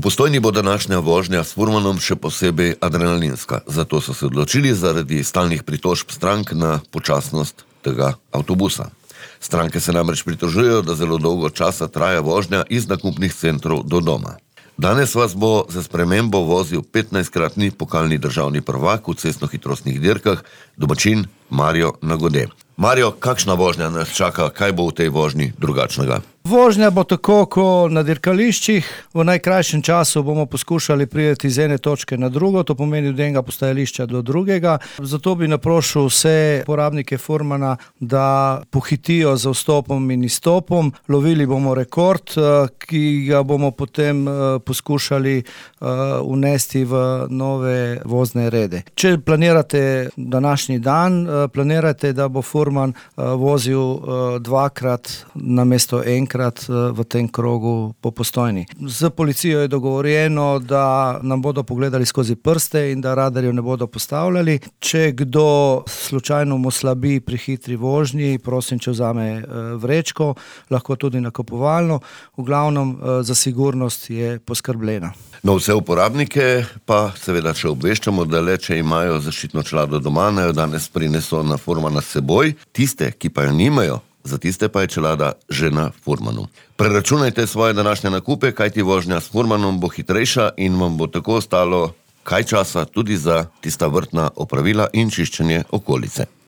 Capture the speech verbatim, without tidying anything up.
Postojni bo današnja vožnja s furmanom še posebej adrenalinska, zato so se odločili zaradi stalnih pritožb strank na počasnost tega avtobusa. Stranke se namreč pritožujejo, da zelo dolgo časa traja vožnja iz nakupnih centrov do doma. Danes vas bo za spremembo vozil petnajstkratni pokalni državni prvak v cestnohitrostnih dirkah, domačin Mario Nagode. Mario, kakšna vožnja nas čaka, kaj bo v tej vožnji drugačnega? Vožnja bo tako, kot na dirkališčih. V najkrajšem času bomo poskušali priti iz ene točke na drugo, to pomeni od enega postajališča do drugega. Zato bi naprošil vse uporabnike furmana, da pohitijo z vstopom in izstopom. Lovili bomo rekord, ki ga bomo potem poskušali vnesti v nove vozne rede. Če planirate današnji dan, planirate, da bo furman vozil dvakrat namesto enkrat v tem krogu po Postojni. Z policijo je dogovorjeno, da nam bodo pogledali skozi prste in da radarjev ne bodo postavljali. Če kdo slučajno mu slabi pri hitri vožnji, prosim, če vzame vrečko, lahko tudi nakupovalno. V glavnem za sigurnost je poskrbljena. No, vse uporabnike pa seveda še obveščamo, da le če imajo zaščitno čelado doma, naj jo danes prineso na furmana s seboj. Tiste, ki pa jo nimajo, za tiste pa je čelada že na furmanu. Preračunajte svoje današnje nakupe, kajti vožnja s furmanom bo hitrejša in vam bo tako ostalo kaj časa tudi za tista vrtna opravila in čiščenje okolice.